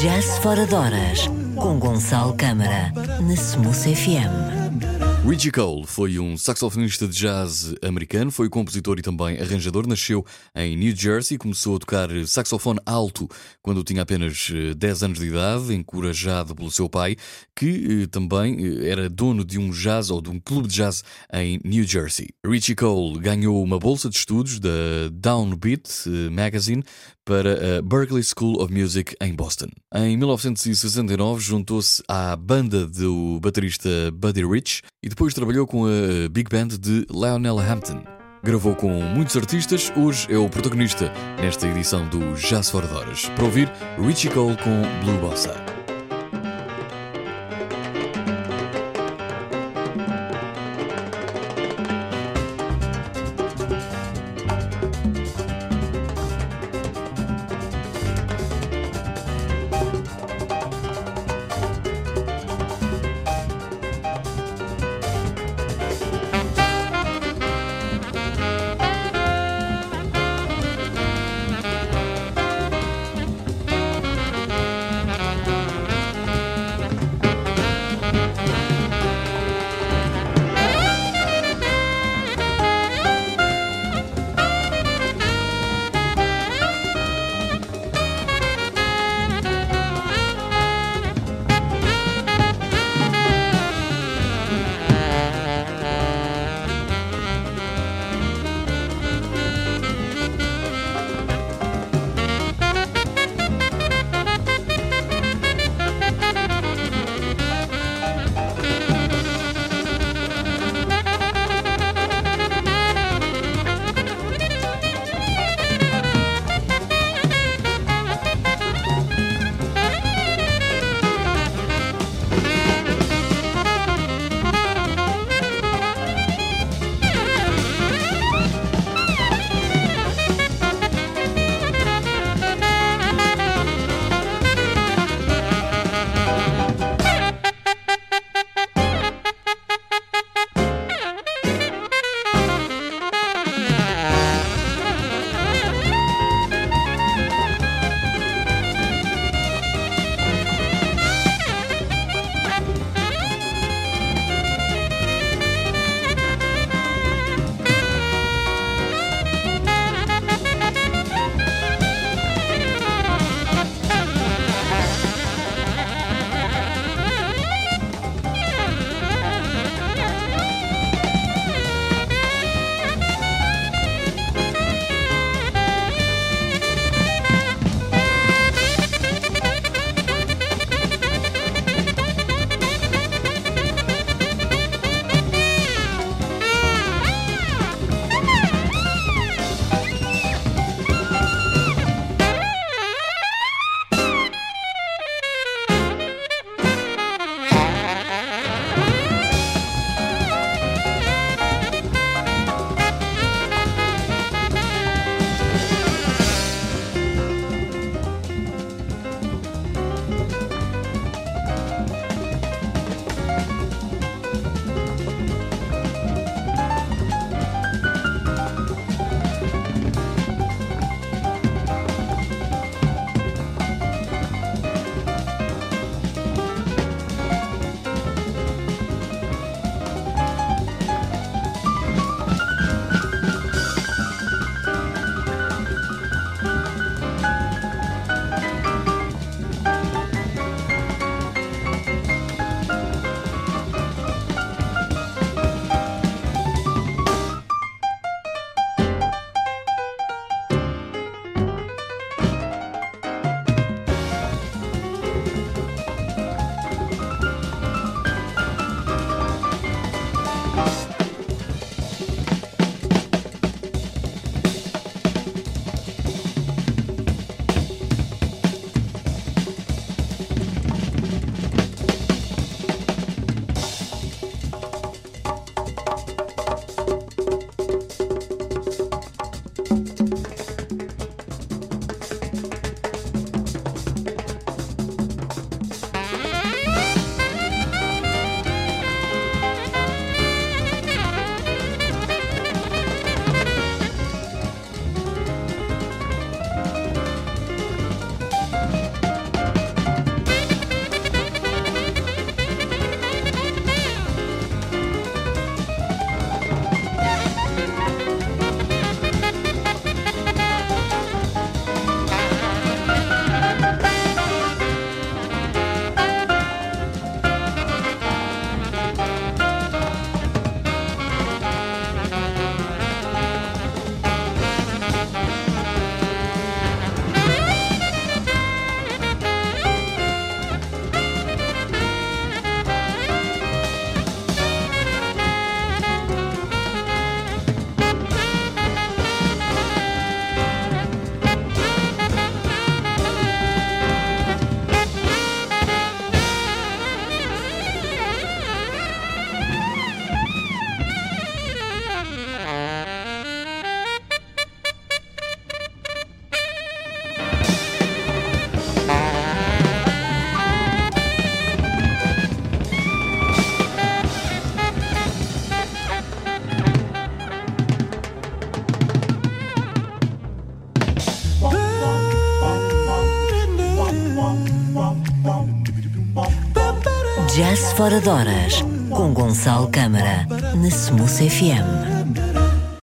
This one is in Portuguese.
Jazz Fora de Horas, com Gonçalo Câmara, na Smooth FM. Richie Cole foi um saxofonista de jazz americano, foi compositor e também arranjador. Nasceu em New Jersey, começou a tocar saxofone alto quando tinha apenas 10 anos de idade, encorajado pelo seu pai, que também era dono de um jazz ou de um clube de jazz em New Jersey. Richie Cole ganhou uma bolsa de estudos da Downbeat Magazine para a Berklee School of Music em Boston. Em 1969 juntou-se à banda do baterista Buddy Rich e depois trabalhou com a Big Band de Lionel Hampton. Gravou com muitos artistas, hoje é o protagonista nesta edição do Jazz Fora de Horas. Para ouvir, Richie Cole com Blue Bossa. Jazz Fora de Horas, com Gonçalo Câmara, na Smooth FM.